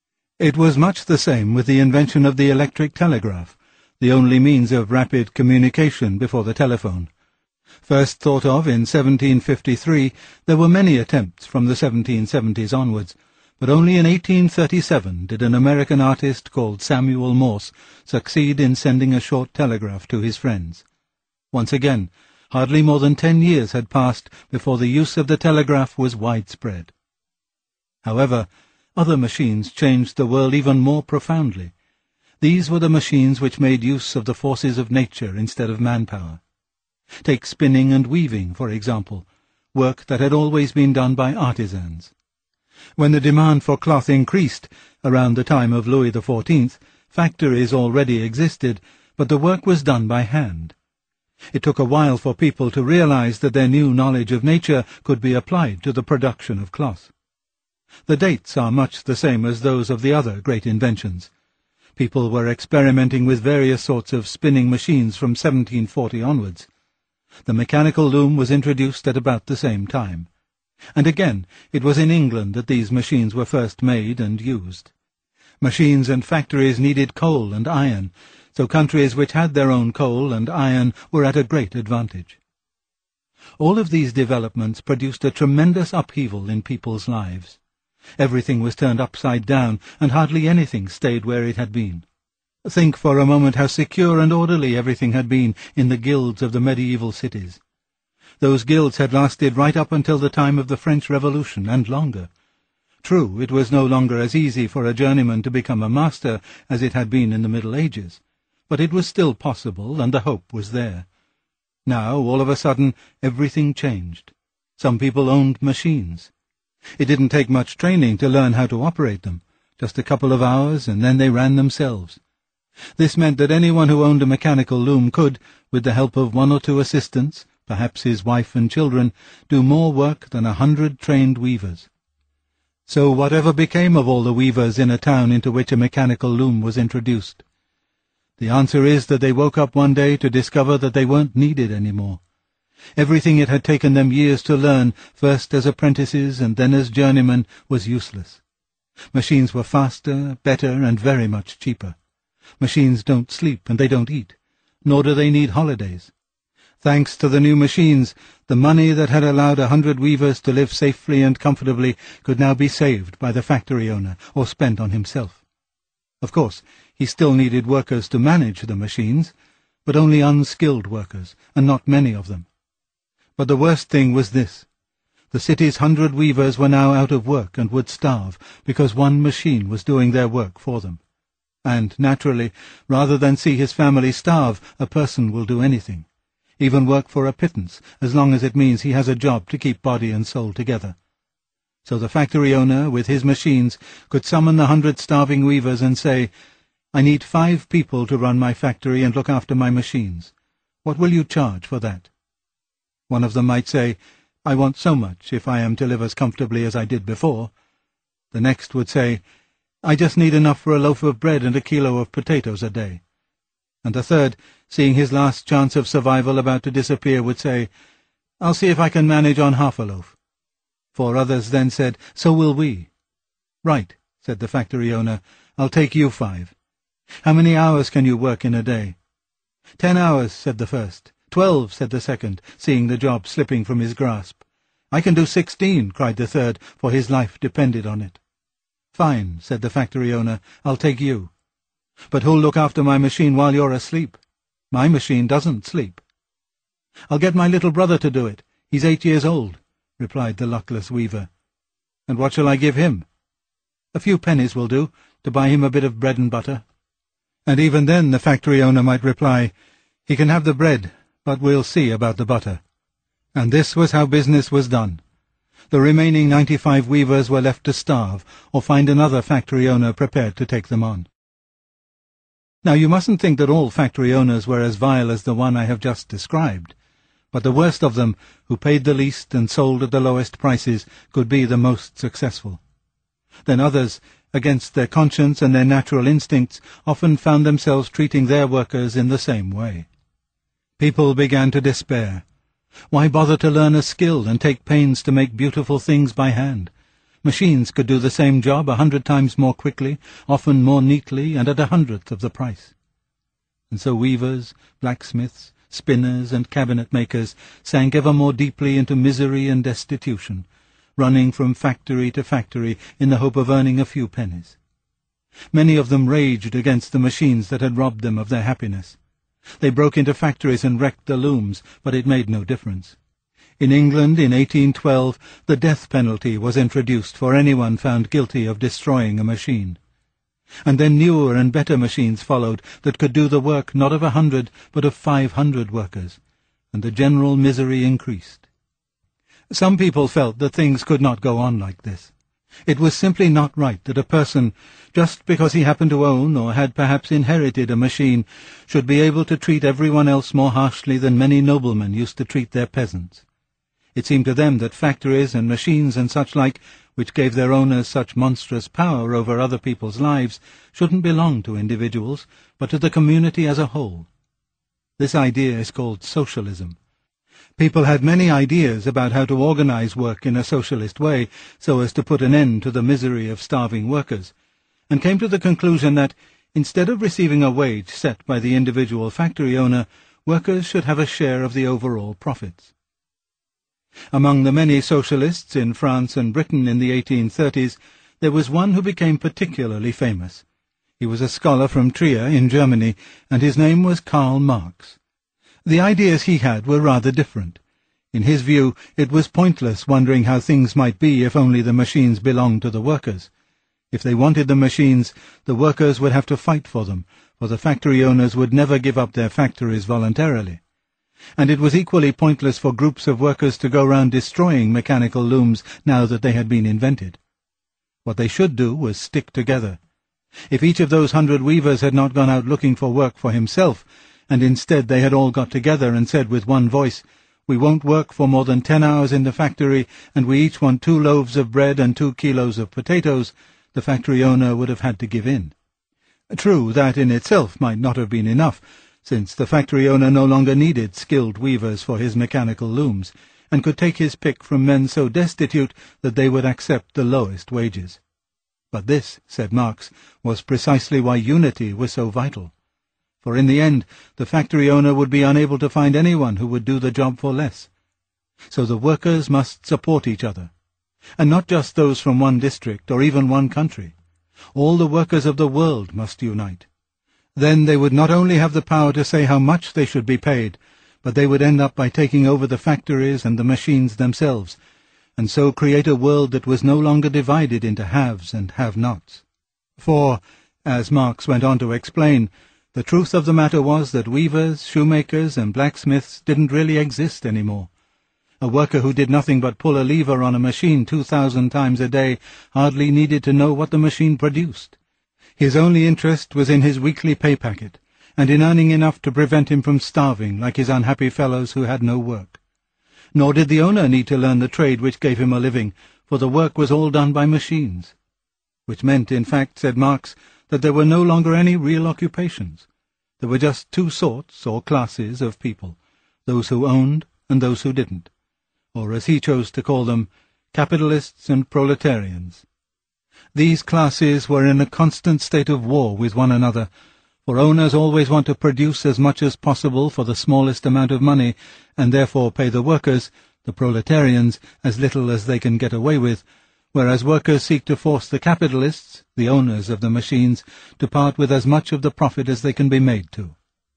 It was much the same with the invention of the electric telegraph, the only means of rapid communication before the telephone. First thought of in 1753, there were many attempts from the 1770s onwards, but only in 1837 did an American artist called Samuel Morse succeed in sending a short telegraph to his friends. Once again, hardly more than 10 years had passed before the use of the telegraph was widespread. However, other machines changed the world even more profoundly. These were the machines which made use of the forces of nature instead of manpower. Take spinning and weaving, for example, work that had always been done by artisans. When the demand for cloth increased, around the time of Louis XIV, factories already existed, but the work was done by hand. It took a while for people to realize that their new knowledge of nature could be applied to the production of cloth. The dates are much the same as those of the other great inventions. People were experimenting with various sorts of spinning machines from 1740 onwards. The mechanical loom was introduced at about the same time. And again, it was in England that these machines were first made and used. Machines and factories needed coal and iron, so countries which had their own coal and iron were at a great advantage. All of these developments produced a tremendous upheaval in people's lives. Everything was turned upside down, and hardly anything stayed where it had been. Think for a moment how secure and orderly everything had been in the guilds of the medieval cities. Those guilds had lasted right up until the time of the French Revolution, and longer. True, it was no longer as easy for a journeyman to become a master as it had been in the Middle Ages, but it was still possible, and the hope was there. Now, all of a sudden, everything changed. Some people owned machines. It didn't take much training to learn how to operate them, just a couple of hours, and then they ran themselves. This meant that anyone who owned a mechanical loom could, with the help of 1 or 2 assistants, perhaps his wife and children, do more work than 100 trained weavers. So whatever became of all the weavers in a town into which a mechanical loom was introduced? The answer is that they woke up one day to discover that they weren't needed any more. Everything it had taken them years to learn, first as apprentices and then as journeymen, was useless. Machines were faster, better, and very much cheaper. Machines don't sleep and they don't eat, nor do they need holidays. Thanks to the new machines, the money that had allowed 100 weavers to live safely and comfortably could now be saved by the factory owner or spent on himself. Of course, he still needed workers to manage the machines, but only unskilled workers, and not many of them. But the worst thing was this. The city's 100 weavers were now out of work and would starve, because one machine was doing their work for them. And, naturally, rather than see his family starve, a person will do anything, even work for a pittance, as long as it means he has a job to keep body and soul together. So the factory owner, with his machines, could summon the 100 starving weavers and say, "I need 5 people to run my factory and look after my machines. What will you charge for that?" One of them might say, "I want so much if I am to live as comfortably as I did before." The next would say, "I just need enough for a loaf of bread and a kilo of potatoes a day." And the third, seeing his last chance of survival about to disappear, would say, "I'll see if I can manage on half a loaf." 4 others then said, "So will we." "Right," said the factory owner, "I'll take you 5. How many hours can you work in a day?" 10 hours, said the first. 12, said the second, seeing the job slipping from his grasp. "I can do 16, cried the third, for his life depended on it. "Fine," said the factory owner, "I'll take you. But who'll look after my machine while you're asleep? My machine doesn't sleep." "I'll get my little brother to do it. He's 8 years old," replied the luckless weaver. "And what shall I give him?" "A few pennies will do, to buy him a bit of bread and butter." And even then the factory owner might reply, "He can have the bread, but we'll see about the butter." And this was how business was done. The remaining 95 weavers were left to starve, or find another factory owner prepared to take them on. Now you mustn't think that all factory owners were as vile as the one I have just described, but the worst of them, who paid the least and sold at the lowest prices, could be the most successful. Then others, against their conscience and their natural instincts, often found themselves treating their workers in the same way. People began to despair. Why bother to learn a skill and take pains to make beautiful things by hand? Machines could do the same job 100 times more quickly, often more neatly, and at 100th of the price. And so weavers, blacksmiths, spinners, and cabinet-makers sank ever more deeply into misery and destitution, running from factory to factory in the hope of earning a few pennies. Many of them raged against the machines that had robbed them of their happiness. They broke into factories and wrecked the looms, but it made no difference. In England, in 1812, the death penalty was introduced for anyone found guilty of destroying a machine. And then newer and better machines followed that could do the work not of 100, but of 500 workers, and the general misery increased. Some people felt that things could not go on like this. It was simply not right that a person, just because he happened to own or had perhaps inherited a machine, should be able to treat everyone else more harshly than many noblemen used to treat their peasants. It seemed to them that factories and machines and such like, which gave their owners such monstrous power over other people's lives, shouldn't belong to individuals, but to the community as a whole. This idea is called socialism. People had many ideas about how to organize work in a socialist way so as to put an end to the misery of starving workers, and came to the conclusion that, instead of receiving a wage set by the individual factory owner, workers should have a share of the overall profits. Among the many socialists in France and Britain in the 1830s, there was one who became particularly famous. He was a scholar from Trier in Germany, and his name was Karl Marx. The ideas he had were rather different. In his view, it was pointless wondering how things might be if only the machines belonged to the workers. If they wanted the machines, the workers would have to fight for them, for the factory owners would never give up their factories voluntarily. And it was equally pointless for groups of workers to go round destroying mechanical looms now that they had been invented. What they should do was stick together. If each of those 100 weavers had not gone out looking for work for himself, and instead they had all got together and said with one voice, "We won't work for more than 10 hours in the factory, and we each want 2 loaves of bread and 2 kilos of potatoes," the factory owner would have had to give in. True, that in itself might not have been enough, since the factory owner no longer needed skilled weavers for his mechanical looms, and could take his pick from men so destitute that they would accept the lowest wages. But this, said Marx, was precisely why unity was so vital. For in the end, the factory owner would be unable to find anyone who would do the job for less. So the workers must support each other, and not just those from one district or even one country. All the workers of the world must unite. Then they would not only have the power to say how much they should be paid, but they would end up by taking over the factories and the machines themselves, and so create a world that was no longer divided into haves and have-nots. For, as Marx went on to explain, the truth of the matter was that weavers, shoemakers, and blacksmiths didn't really exist anymore. A worker who did nothing but pull a lever on a machine 2,000 times a day hardly needed to know what the machine produced. His only interest was in his weekly pay packet, and in earning enough to prevent him from starving like his unhappy fellows who had no work. Nor did the owner need to learn the trade which gave him a living, for the work was all done by machines. Which meant, in fact, said Marx, that there were no longer any real occupations. There were just 2 sorts, or classes, of people, those who owned and those who didn't, or as he chose to call them, capitalists and proletarians. These classes were in a constant state of war with one another, for owners always want to produce as much as possible for the smallest amount of money, and therefore pay the workers, the proletarians, as little as they can get away with, whereas workers seek to force the capitalists, the owners of the machines, to part with as much of the profit as they can be made to.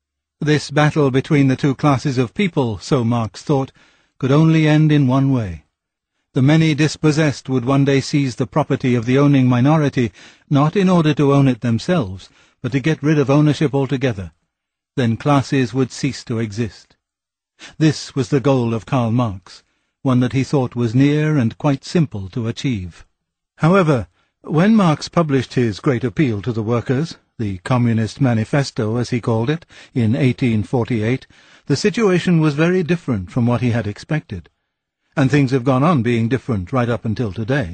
This battle between the 2 classes of people, so Marx thought, could only end in one way. The many dispossessed would one day seize the property of the owning minority, not in order to own it themselves, but to get rid of ownership altogether. Then classes would cease to exist. This was the goal of Karl Marx, one that he thought was near and quite simple to achieve. However, when Marx published his great appeal to the workers, the Communist Manifesto as he called it, in 1848, the situation was very different from what he had expected. And things have gone on being different right up until today.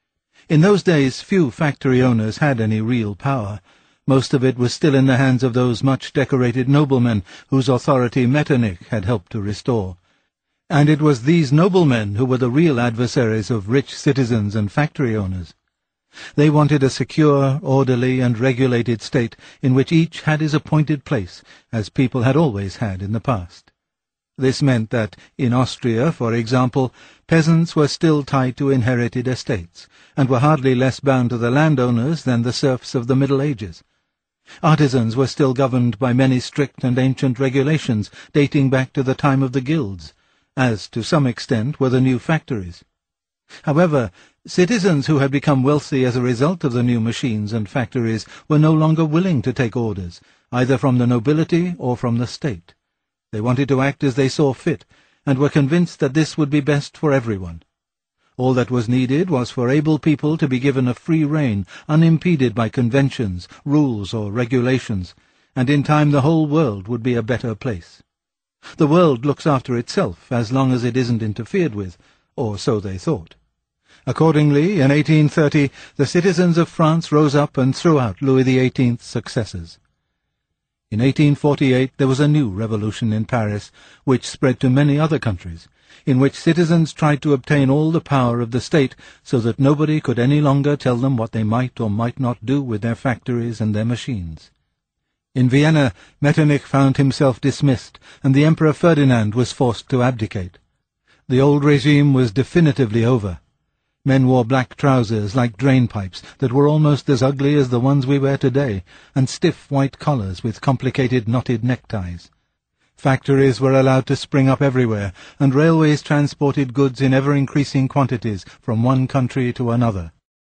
In those days few factory owners had any real power. Most of it was still in the hands of those much decorated noblemen whose authority Metternich had helped to restore. And it was these noblemen who were the real adversaries of rich citizens and factory owners. They wanted a secure, orderly, and regulated state in which each had his appointed place, as people had always had in the past. This meant that, in Austria, for example, peasants were still tied to inherited estates, and were hardly less bound to the landowners than the serfs of the Middle Ages. Artisans were still governed by many strict and ancient regulations dating back to the time of the guilds, as to some extent were the new factories. However, citizens who had become wealthy as a result of the new machines and factories were no longer willing to take orders, either from the nobility or from the state. They wanted to act as they saw fit, and were convinced that this would be best for everyone. All that was needed was for able people to be given a free rein, unimpeded by conventions, rules, or regulations, and in time the whole world would be a better place. The world looks after itself as long as it isn't interfered with, or so they thought. Accordingly, in 1830, the citizens of France rose up and threw out Louis XVIII's successors. In 1848 there was a new revolution in Paris, which spread to many other countries, in which citizens tried to obtain all the power of the state so that nobody could any longer tell them what they might or might not do with their factories and their machines. In Vienna, Metternich found himself dismissed, and the Emperor Ferdinand was forced to abdicate. The old regime was definitively over. Men wore black trousers like drain-pipes that were almost as ugly as the ones we wear today, and stiff white collars with complicated knotted neckties. Factories were allowed to spring up everywhere, and railways transported goods in ever-increasing quantities from one country to another.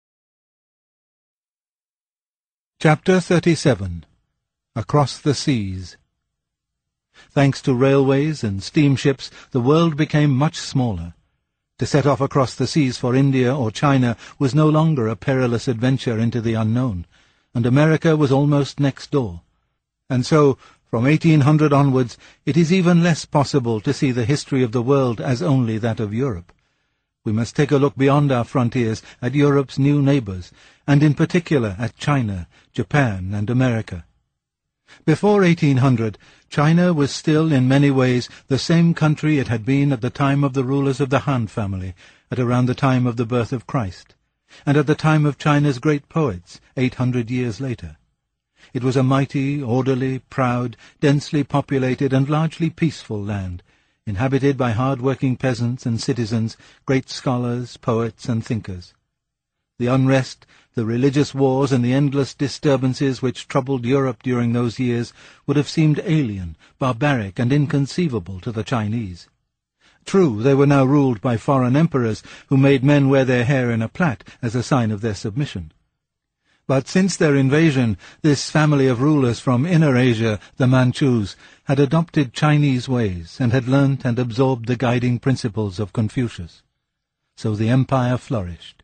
Chapter 37. Across the Seas. Thanks to railways and steamships, the world became much smaller. To set off across the seas for India or China was no longer a perilous adventure into the unknown. and America was almost next door. And so, from 1800 onwards, it is even less possible to see the history of the world as only that of Europe. We must take a look beyond our frontiers at Europe's new neighbours, and in particular at China, Japan, and America. Before 1800, China was still in many ways the same country it had been at the time of the rulers of the Han family, at around the time of the birth of Christ, and at the time of China's great poets, 800 years later. It was a mighty, orderly, proud, densely populated, and largely peaceful land, inhabited by hard-working peasants and citizens, great scholars, poets, and thinkers. The unrest, the religious wars, and the endless disturbances which troubled Europe during those years would have seemed alien, barbaric, and inconceivable to the Chinese. True, they were now ruled by foreign emperors who made men wear their hair in a plait as a sign of their submission. But since their invasion, this family of rulers from Inner Asia, the Manchus, had adopted Chinese ways and had learnt and absorbed the guiding principles of Confucius. So the empire flourished.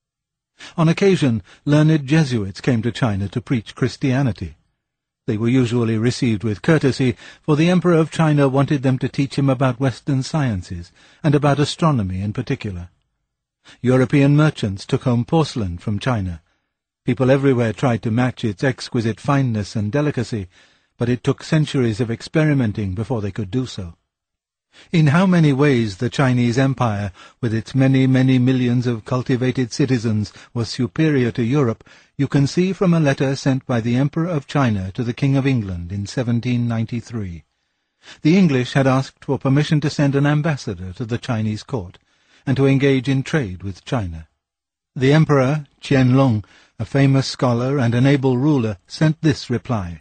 On occasion, learned Jesuits came to China to preach Christianity. They were usually received with courtesy, for the Emperor of China wanted them to teach him about Western sciences, and about astronomy in particular. European merchants took home porcelain from China. People everywhere tried to match its exquisite fineness and delicacy, but it took centuries of experimenting before they could do so. In how many ways the Chinese Empire, with its many, many millions of cultivated citizens, was superior to Europe, you can see from a letter sent by the Emperor of China to the King of England in 1793. The English had asked for permission to send an ambassador to the Chinese court, and to engage in trade with China. The Emperor, Qianlong, a famous scholar and an able ruler, sent this reply: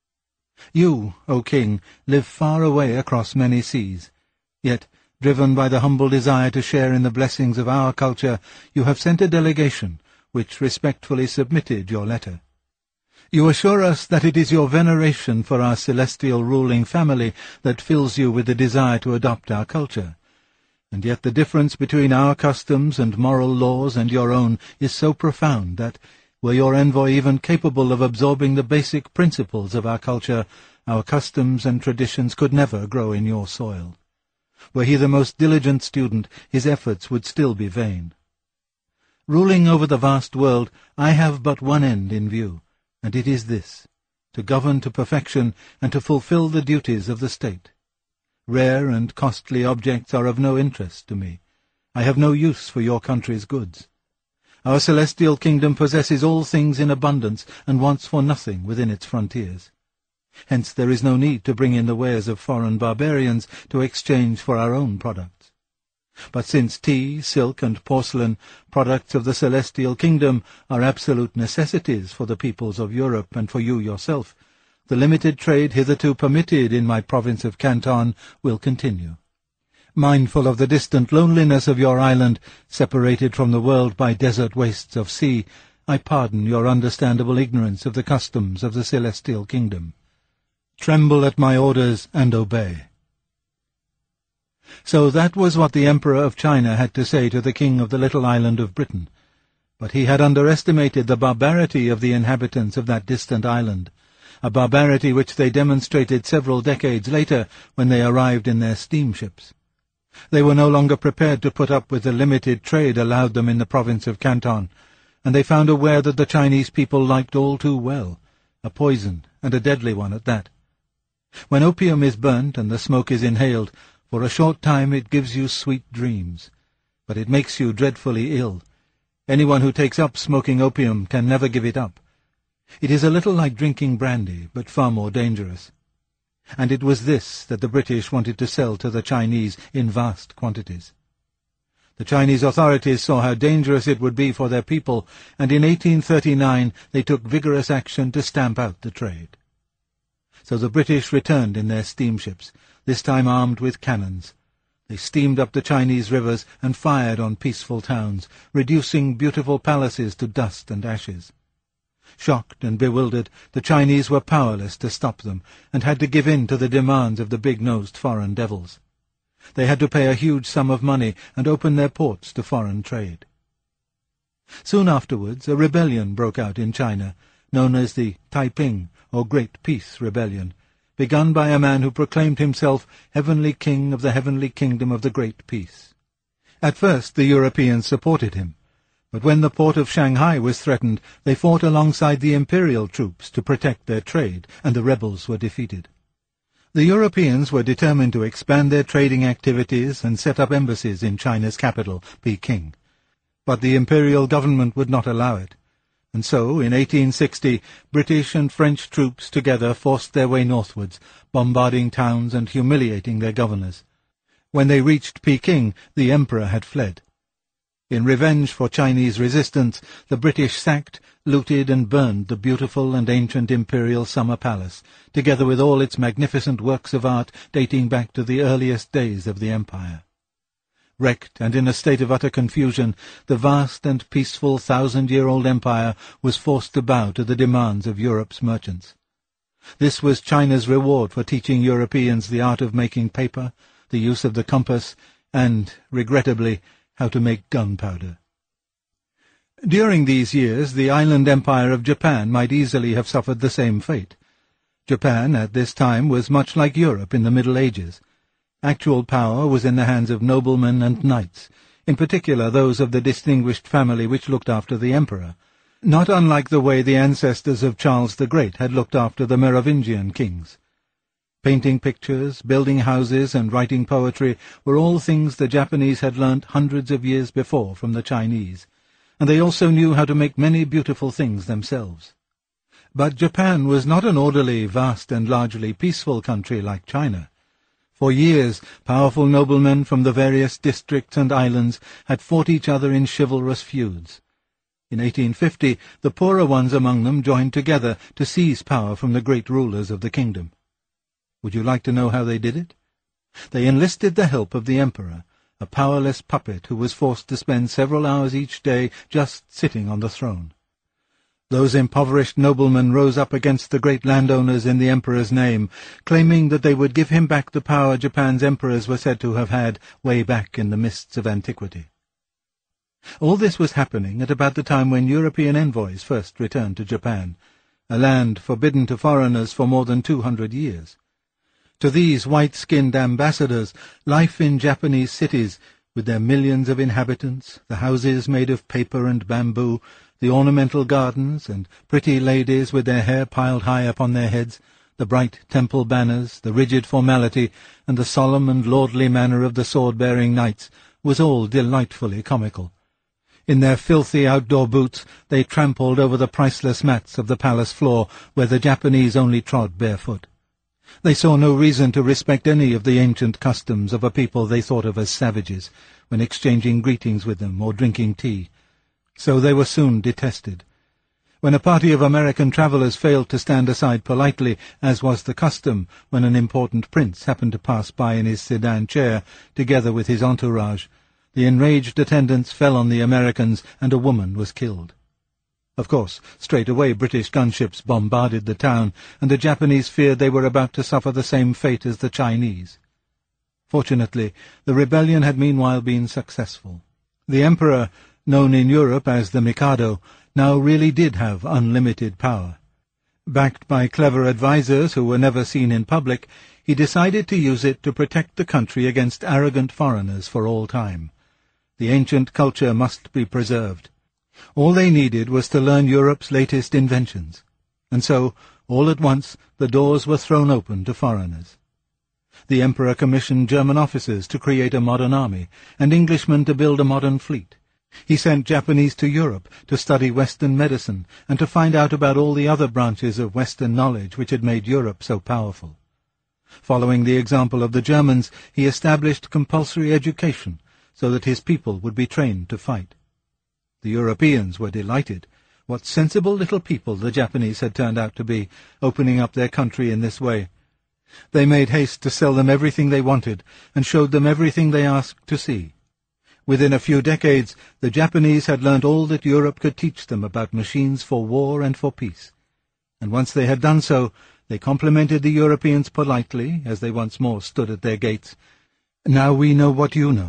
"You, O King, live far away across many seas. Yet, driven by the humble desire to share in the blessings of our culture, you have sent a delegation, which respectfully submitted your letter. You assure us that it is your veneration for our celestial ruling family that fills you with the desire to adopt our culture. And yet the difference between our customs and moral laws and your own is so profound that, were your envoy even capable of absorbing the basic principles of our culture, our customs and traditions could never grow in your soil. Were he the most diligent student, his efforts would still be vain. Ruling over the vast world, I have but one end in view, and it is this: to govern to perfection and to fulfill the duties of the state. Rare and costly objects are of no interest to me. I have no use for your country's goods. Our celestial kingdom possesses all things in abundance and wants for nothing within its frontiers. Hence there is no need to bring in the wares of foreign barbarians to exchange for our own products. But since tea, silk, and porcelain, products of the celestial kingdom, are absolute necessities for the peoples of Europe and for you yourself, the limited trade hitherto permitted in my province of Canton will continue. Mindful of the distant loneliness of your island, separated from the world by desert wastes of sea, I pardon your understandable ignorance of the customs of the celestial kingdom. Tremble at my orders and obey." So that was what the Emperor of China had to say to the king of the little island of Britain. But he had underestimated the barbarity of the inhabitants of that distant island, a barbarity which they demonstrated several decades later when they arrived in their steamships. They were no longer prepared to put up with the limited trade allowed them in the province of Canton, and they found a ware that the Chinese people liked all too well, a poison, and a deadly one at that. When opium is burnt and the smoke is inhaled, for a short time it gives you sweet dreams, but it makes you dreadfully ill. Anyone who takes up smoking opium can never give it up. It is a little like drinking brandy, but far more dangerous. And it was this that the British wanted to sell to the Chinese in vast quantities. The Chinese authorities saw how dangerous it would be for their people, and in 1839 they took vigorous action to stamp out the trade. So the British returned in their steamships, this time armed with cannons. They steamed up the Chinese rivers and fired on peaceful towns, reducing beautiful palaces to dust and ashes. Shocked and bewildered, the Chinese were powerless to stop them, and had to give in to the demands of the big-nosed foreign devils. They had to pay a huge sum of money and open their ports to foreign trade. Soon afterwards a rebellion broke out in China, known as the Taiping, or Great Peace Rebellion, begun by a man who proclaimed himself Heavenly King of the Heavenly Kingdom of the Great Peace. At first the Europeans supported him, but when the port of Shanghai was threatened, they fought alongside the imperial troops to protect their trade, and the rebels were defeated. The Europeans were determined to expand their trading activities and set up embassies in China's capital, Peking. But the imperial government would not allow it, and so, in 1860, British and French troops together forced their way northwards, bombarding towns and humiliating their governors. When they reached Peking, the emperor had fled. In revenge for Chinese resistance, the British sacked, looted and burned the beautiful and ancient imperial summer palace, together with all its magnificent works of art dating back to the earliest days of the empire. Wrecked and in a state of utter confusion, the vast and peaceful 1,000-year-old empire was forced to bow to the demands of Europe's merchants. This was China's reward for teaching Europeans the art of making paper, the use of the compass, and, regrettably, how to make gunpowder. During these years, the island empire of Japan might easily have suffered the same fate. Japan, at this time, was much like Europe in the Middle Ages. Actual power was in the hands of noblemen and knights, in particular those of the distinguished family which looked after the emperor, not unlike the way the ancestors of Charles the Great had looked after the Merovingian kings. Painting pictures, building houses, and writing poetry were all things the Japanese had learnt hundreds of years before from the Chinese, and they also knew how to make many beautiful things themselves. But Japan was not an orderly, vast, and largely peaceful country like China. For years, powerful noblemen from the various districts and islands had fought each other in chivalrous feuds. In 1850, the poorer ones among them joined together to seize power from the great rulers of the kingdom. Would you like to know how they did it? They enlisted the help of the emperor, a powerless puppet who was forced to spend several hours each day just sitting on the throne. Those impoverished noblemen rose up against the great landowners in the emperor's name, claiming that they would give him back the power Japan's emperors were said to have had way back in the mists of antiquity. All this was happening at about the time when European envoys first returned to Japan, a land forbidden to foreigners for more than 200 years. To these white-skinned ambassadors, life in Japanese cities, with their millions of inhabitants, the houses made of paper and bamboo, the ornamental gardens, and pretty ladies with their hair piled high upon their heads, the bright temple banners, the rigid formality, and the solemn and lordly manner of the sword-bearing knights, was all delightfully comical. In their filthy outdoor boots they trampled over the priceless mats of the palace floor, where the Japanese only trod barefoot. They saw no reason to respect any of the ancient customs of a people they thought of as savages, when exchanging greetings with them or drinking tea. So they were soon detested. When a party of American travellers failed to stand aside politely, as was the custom when an important prince happened to pass by in his sedan chair, together with his entourage, the enraged attendants fell on the Americans, and a woman was killed. Of course, straight away British gunships bombarded the town, and the Japanese feared they were about to suffer the same fate as the Chinese. Fortunately, the rebellion had meanwhile been successful. The emperor, known in Europe as the Mikado, now really did have unlimited power. Backed by clever advisers who were never seen in public, he decided to use it to protect the country against arrogant foreigners for all time. The ancient culture must be preserved. All they needed was to learn Europe's latest inventions, and so, all at once, the doors were thrown open to foreigners. The emperor commissioned German officers to create a modern army, and Englishmen to build a modern fleet. He sent Japanese to Europe to study Western medicine and to find out about all the other branches of Western knowledge which had made Europe so powerful. Following the example of the Germans, he established compulsory education so that his people would be trained to fight. The Europeans were delighted. What sensible little people the Japanese had turned out to be, opening up their country in this way. They made haste to sell them everything they wanted, and showed them everything they asked to see. Within a few decades, the Japanese had learnt all that Europe could teach them about machines for war and for peace. And once they had done so, they complimented the Europeans politely, as they once more stood at their gates. "Now we know what you know.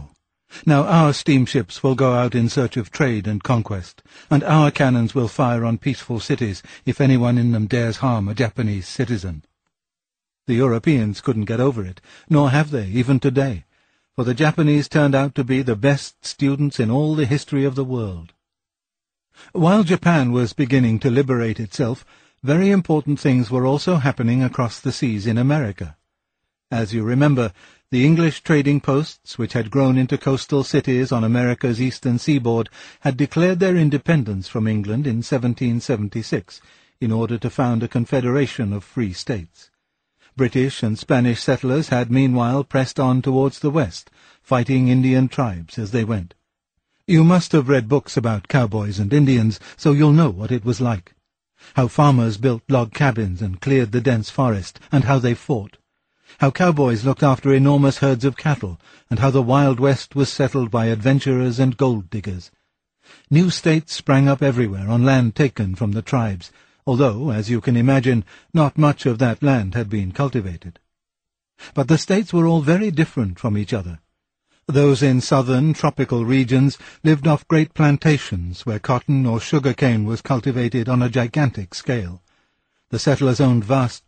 Now our steamships will go out in search of trade and conquest, and our cannons will fire on peaceful cities if anyone in them dares harm a Japanese citizen. The Europeans couldn't get over it, nor have they, even today, for the Japanese turned out to be the best students in all the history of the world. While Japan was beginning to liberate itself, very important things were also happening across the seas in America. As you remember, the English trading posts, which had grown into coastal cities on America's eastern seaboard, had declared their independence from England in 1776 in order to found a confederation of free states. British and Spanish settlers had meanwhile pressed on towards the west, fighting Indian tribes as they went. You must have read books about cowboys and Indians, so you'll know what it was like. How farmers built log cabins and cleared the dense forest, and how they fought. How cowboys looked after enormous herds of cattle, and how the Wild West was settled by adventurers and gold diggers. New states sprang up everywhere on land taken from the tribes, although, as you can imagine, not much of that land had been cultivated. But the states were all very different from each other. Those in southern, tropical regions lived off great plantations where cotton or sugar cane was cultivated on a gigantic scale. The settlers owned vast